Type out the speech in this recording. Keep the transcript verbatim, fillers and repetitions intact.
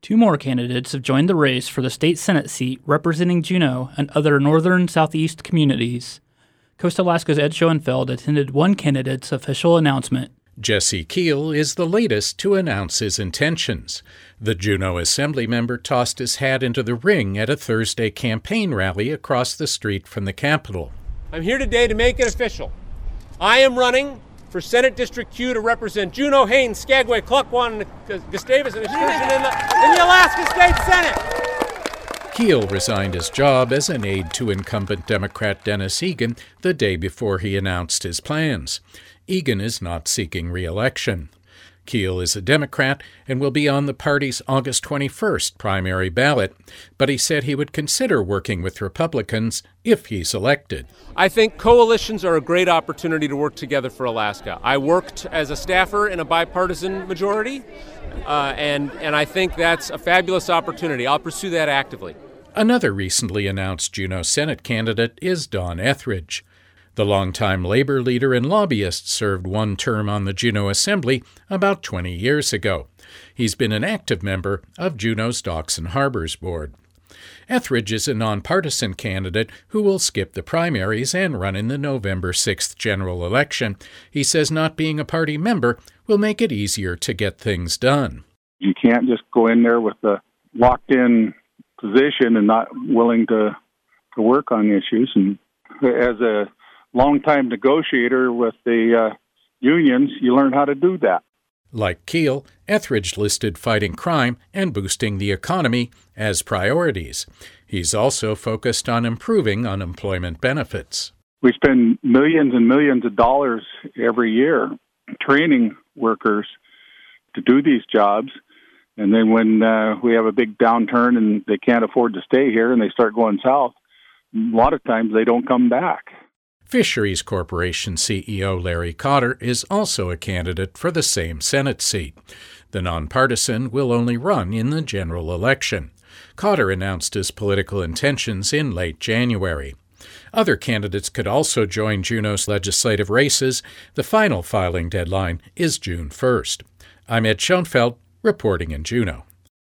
Two more candidates have joined the race for the state Senate seat representing Juneau and other northern southeast communities. Coast Alaska's Ed Schoenfeld attended one candidate's official announcement. Jesse Keel is the latest to announce his intentions. The Juneau Assembly member tossed his hat into the ring at a Thursday campaign rally across the street from the Capitol. I'm here today to make it official. I am running for Senate District Q to represent Juneau, Haines, Skagway, Klukwan, and Gustavus and Excursion in the, in the Alaska State Senate. Keel resigned his job as an aide to incumbent Democrat Dennis Egan the day before he announced his plans. Egan is not seeking re-election. Keel is a Democrat and will be on the party's August twenty-first primary ballot, but he said he would consider working with Republicans if he's elected. I think coalitions are a great opportunity to work together for Alaska. I worked as a staffer in a bipartisan majority, uh, and, and I think that's a fabulous opportunity. I'll pursue that actively. Another recently announced Juneau Senate candidate is Don Etheridge. The longtime labor leader and lobbyist served one term on the Juneau Assembly about twenty years ago. He's been an active member of Juneau's Docks and Harbors Board. Etheridge is a nonpartisan candidate who will skip the primaries and run in the November sixth general election. He says not being a party member will make it easier to get things done. You can't just go in there with a locked-in position and not willing to, to work on issues. And as a longtime negotiator with the uh, unions, you learn how to do that. Like Keel, Etheridge listed fighting crime and boosting the economy as priorities. He's also focused on improving unemployment benefits. We spend millions and millions of dollars every year training workers to do these jobs. And then when uh, we have a big downturn and they can't afford to stay here and they start going south, a lot of times they don't come back. Fisheries Corporation C E O Larry Cotter is also a candidate for the same Senate seat. The nonpartisan will only run in the general election. Cotter announced his political intentions in late January. Other candidates could also join Juneau's legislative races. The final filing deadline is June first. I'm Ed Schoenfeld, reporting in Juneau.